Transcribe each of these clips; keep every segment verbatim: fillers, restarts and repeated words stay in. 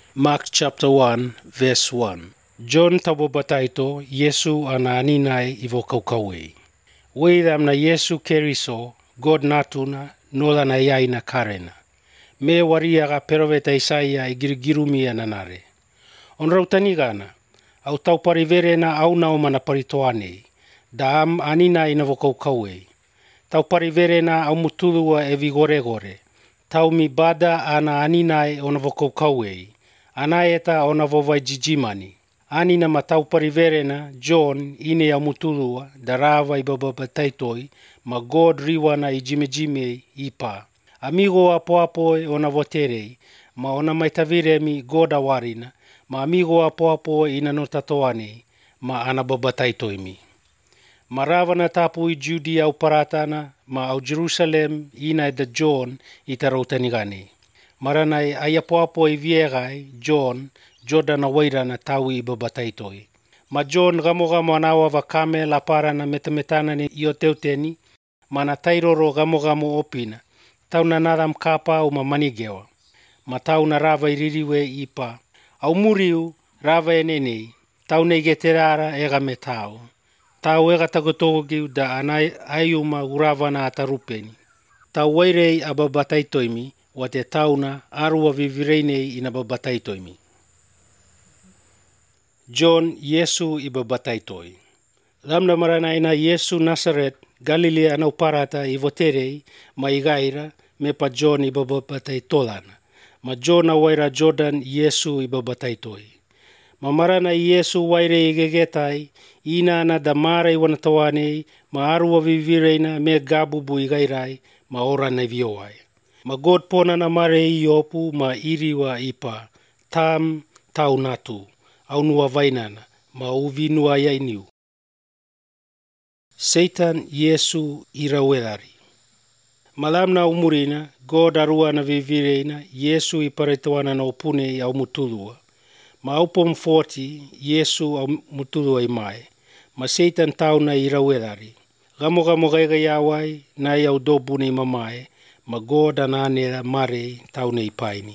Mark chapter one, verse one. John tabobataito Yesu ana aninai ivokaukaui. Weidam na Yesu keriso, God natuna, nola na yaina karena. Me wariaga peroveta Isaia igirigirumi ananare. Onrautanigana, au tau parivere na au naomana paritoanei, da am anina inavokaukaui. Tau parivere na au mutulua e vigoregore, tau mi bada ana aninai onavokaukaui. Anaeta ona vovai jijimani. Anina matau pariverena John ine ya mutulua darava ibababataitoi ma God riwana ijimejime ipa. Amigo apo apo ona voterei ma ona maitaviremi God awarina ma amigo apo apo ina notatoane ma anababataitoimi. Marava na tapu i Judea au paratana ma au Jerusalem ina da John itarautanigane. Maranai ayapoapo i viegai John Jordan awaira na tawi i babataitoi. Ma John gamo gamo anawa vakame la para na metametana ni ioteuteni ma na tairoro gamo gamo opina. Tau na nadam kapa o ma manigewa. Ma tau na rava iririwe ipa. Au muriu rava enenei. Tau na igeterara ega me tau. Tau ega tagotogiu da anai ayuma urava na atarupeni. Tau wairei ababataitoimi wa te tauna arua vivireinei ina babataitoimi. John Yesu ibabataitoi. Lamna marana ina Yesu Nazaret Galilea anau parata i voterei ma igaira me pa John ibabataitolana. Ma John awaira Jordan Yesu ibabataitoi. Ma marana Yesu waire igegetai ina ana damara iwanatawanei ma arua vivireina me gabubu igairai ma ora na viowai. Ma God pona na mare i opu ma iriwa ipa, tam tau natu, au nua vainana, ma uvinua yainiu. Satan Yesu irawelari. Malamna umurina, God arua na vivireina, Yesu iparetoana na opune au mutulua. Ma aupom forty, Yesu au mutulua imae, ma Satan tau na irawelari. Gamo gamo gaiga yawai, na iau dobune imamae, ma God ananela mare taune ipaini.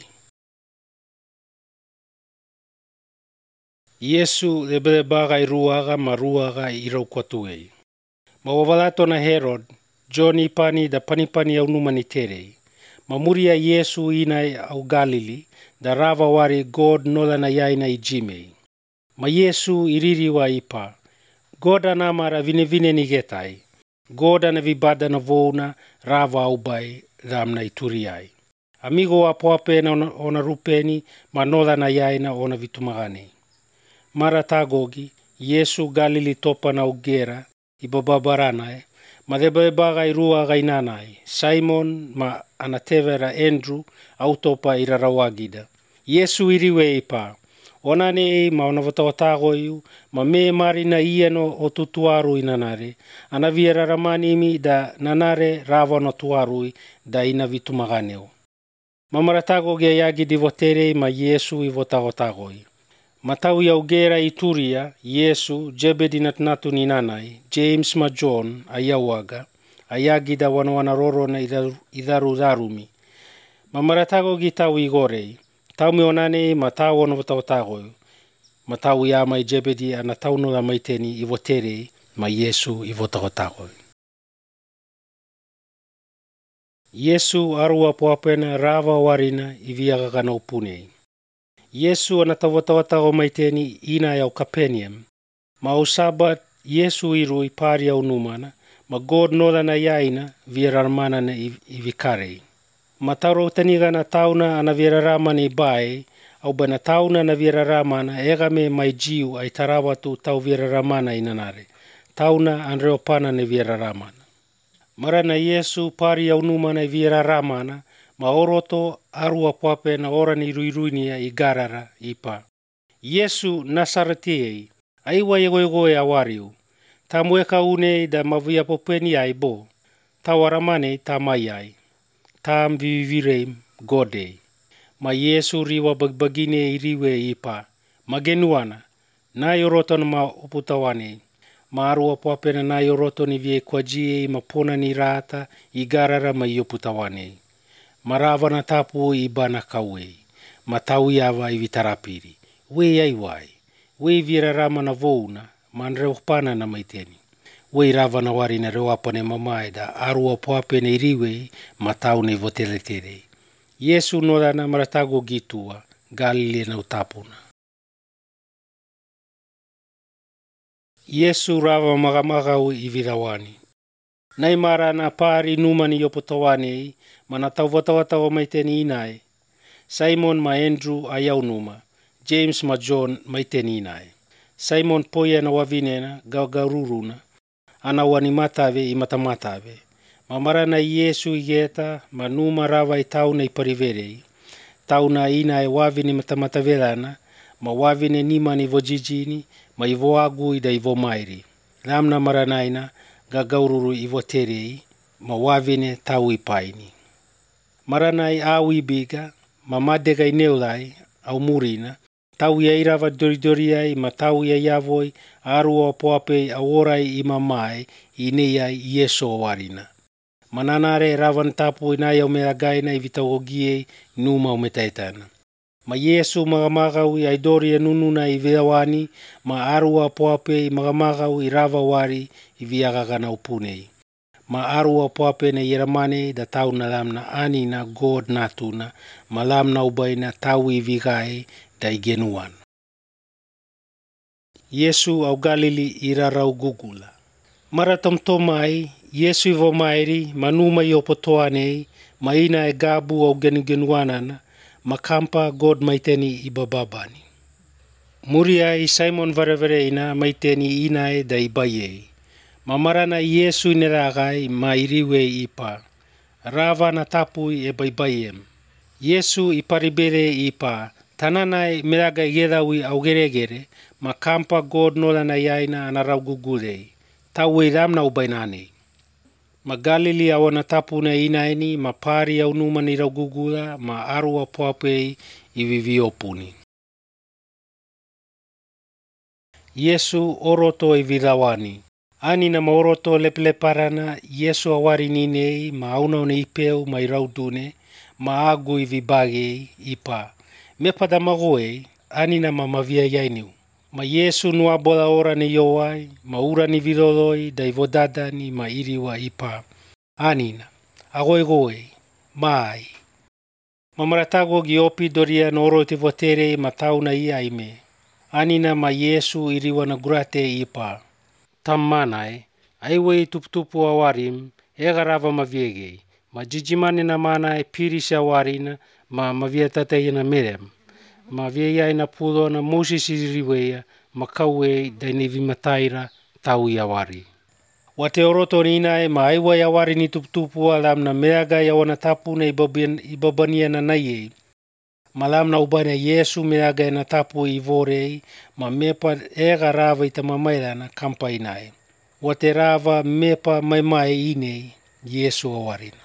Yesu lebelebaga i ruaga ma ruaga i raukwatuei. Ma wawalato na Herod, John ipani da panipani au numani terei. Ma muria Yesu inai au Galili, da rava wari God nola na yaina i jimei. Ma Yesu iririwa ipa. God anamara vine vine nigetai. God ana vibada na vouna rava au bai ramna ituriai. Amigo apo apena ona, ona rupeni ma nola na yaina ona vitumagane. Mara tagogi, Yesu Galili topa na ugera ibababaranae, ma debabaga irua gainanai, Simon ma anatevera Andrew au topa irarawagida. Yesu iriwe ipa, onane ma ona watawatagoiu, ma me marina ieno o tutuaru inanare, ana viera ramanimi da nanare rava no tuarui da ina vitumaganeo. Ma maratago ge yagi divotere ma Yesu i votagotagoi. Matau ya ugera ituria, Yesu, Jebedi natnatu ni nanai, James ma John, ayawaga, ayagi da wanawana roro na idaru, idaru darumi. Ma maratago gitau igorei, tau me onane ma tau ono votagotagoi. Ma tau ya mai Jebedi ana tau no la maiteni i votere ma Yesu i votagotagoi. Yesu arua poapena rava warina i viaga na upunei. Yesu anatawatawatago maiteni ina ya Capernaum. Ma o Sabat Yesu iru i pari au numana, ma God nola na yaina vierarmana na i, i vikarei. Ma tauro tanigana tauna ana vierarmana i bae, au bana tauna na vierarmana egame mai jiu ai tarawatu tau vierarmana inanare. Tauna anreopana na vierarmana. Marana Yesu pari au numana i vierarmana, ma oroto arua poape na ora ni ruiruinia i garara ipa. Yesu Nasaretiei, aiwa yegoegoe awariu. Ta mueka une da mavia popeni ai bo. Ta waramane ta mai ai. Ta mvivireim godei. Ma Yesu riwa bagbagine iriwe ipa. Magenuana, na yoroto na ma oputawane. Ma arua poape na na yoroto ni vie kwa jie ma pona ni rata i garara ma ioputawane. Marava na tapu i bana kawe. ma tau iava i vitarapiri. We ai wai. We vira rama na vouna, man reo pana na maiteni. We rava na wari na reo apane mamae da arua poape na iriwe ma tau na ivoteletere. Yesu nola na maratago gitua, Galile na utapuna. Yesu rava magamagau i virawani. Nai mara na pari numani yopotawane ma na tau watawata o maiteni inae. Simon ma Andrew ayau numa, James ma John maiteni inae. Simon poia na wavinena gaugaruruna, ana wani matave i matamatave. Ma mara na Yesu igeta ma numa rava i tau na ipariverei. Tau na inae wavine matamatavelana, ma wavine nimani vojijini, ma ivo agu ida ivo mairi. Lamna maranaina gagaururu ivo terei, ma wavine tau ipaini. Maranai au ibiga, ma madega i neulai, au murina, tau ia irava doridoriai, ma tau ia iavoi, arua poapei aworai ima mai, ineiai Yeso warina. Mananare ravan tapu inai au melagaina i vitagogiei numa au metaetana. Ma Yesu magamagau i aidoria nununa i viawani, ma arua poape i magamagau i rava wari i viagagana upunei. Ma arua poape na ieramane da tau na lamna ani na God natuna, ma lamna ubaina tau i vigai da i genuan. Yesu au Galili i rarau gugula. Mara tomtomai, Yesu i vomairi, ma numa i opotoanei, ma ina e gabu au genugenuanana, ma kampa God maiteni i bababani. Muria i Simon varevereina maiteni inae da i baiei. Ma marana Yesu i neragai ma iriwe i pa. Rava na tapui e baibaiem. Yesu i paribere i pa. Tananai meraga i gedawi au geregere, ma kampa God nola na yaina anarau gugurei. Tau e ramna ubainanei. Ma Galili awana tapu na inaeni, ma pari au numani rau gugula, ma arua poapei i viviopuni. Yesu oroto i virawani. Ani na maoroto lepleparana, Yesu awari ninei, ma auna ne ipeu ma iraudune, ma agu i vibagei ipa. Mepada magoei, ani na mamavia yainiu. Ma Yesu nua bola ora ni yoai, ma ura ni viroloi, da ivodadani ma iriwa ipa. Anina, agoe goe, mai. Mamaratago giopi doria noro te votere ma tauna ia ime. Anina ma Yesu iriwa na gurate ipa. Tammanai, aiwei tuptupu awarim, ega rava maviegei. Ma jijimane na mana e pirisi awarina, ma maviatate na merem. Ma viea ina pulo na Moses iriwea, ma kaue dainivi mataira tau i awari. Wate oroto ninae ma aiwai awari ni tuptupu alam na meaga ya wana tapu na ibabania na naiei. Malam na ubana Yesu meaga na tapu i vorei, ma mepa ega rava ita mamaila na kampa inae. Wate rava mepa maimai inei, Yesu awarina.